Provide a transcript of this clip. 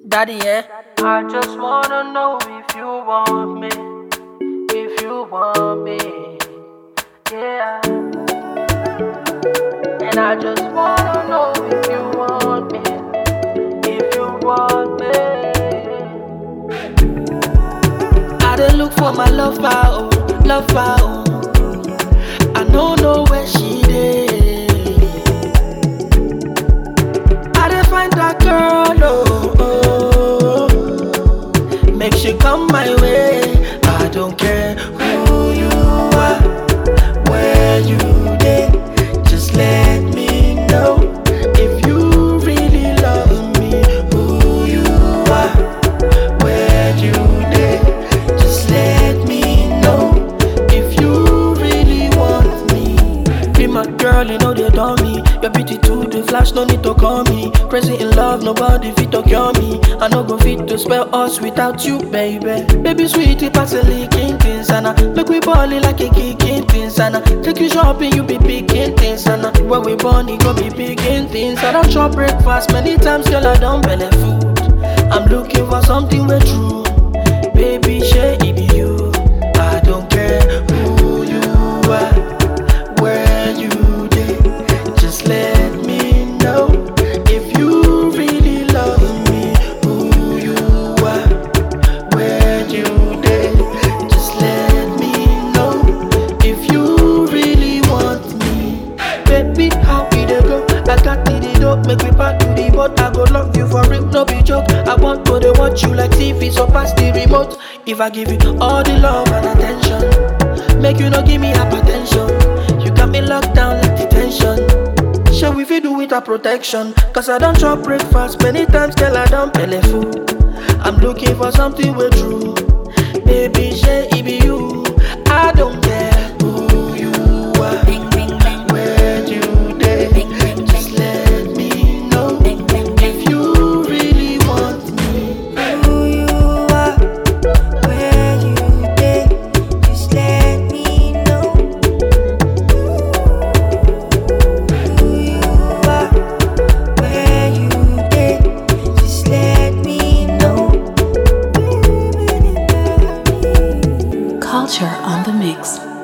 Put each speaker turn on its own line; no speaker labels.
Daddy, yeah. I just wanna know if you want me, if you want me, yeah. And I just wanna know if you want me, if you want me. I done look for my lover, oh, lover, oh. I don't know where she is. I done find that girl, oh, oh. Make she come my way. I don't care who you are, where you dey. Just let me know if you really love me. Who you are, where you dey. Just let me know if you really want me. Be my girl, you know they done me. Your beauty too, the flash, no need to call me. Crazy in love, nobody fit to cure me. I no go fit to spell us without you, baby. Baby sweetie, pass a leaking things, and I make we ballin' like a kicking things, and I take you shopping, you be picking things, and I when we born, it go be picking things. I don't chop breakfast many times, girl, I don't belly food. I'm looking for something with true, baby, shey it be you. I don't care who you are, where you dey. Just let me know if you really love me. Who you are, where you dey. Just let me know if you really want me. Baby, how we dey go? I got the dope, make me pack to the boat. I go love you for real, no be joke. I want to dey watch you like TV, so pass the remote. If I give you all the love and attention, make you no give me hypertension. You got me locked down like detention. Shall we fit do with a protection? Cause I don't chop breakfast many times, girl, I don't belly food. I'm looking for something with true, baby, shey it be you. I don't care who you are, where you dey. Just let me know if you really want me.
Who you are, where you dey. Just let me know. Who you are, where you dey. Just let me know.
Culture on the mix.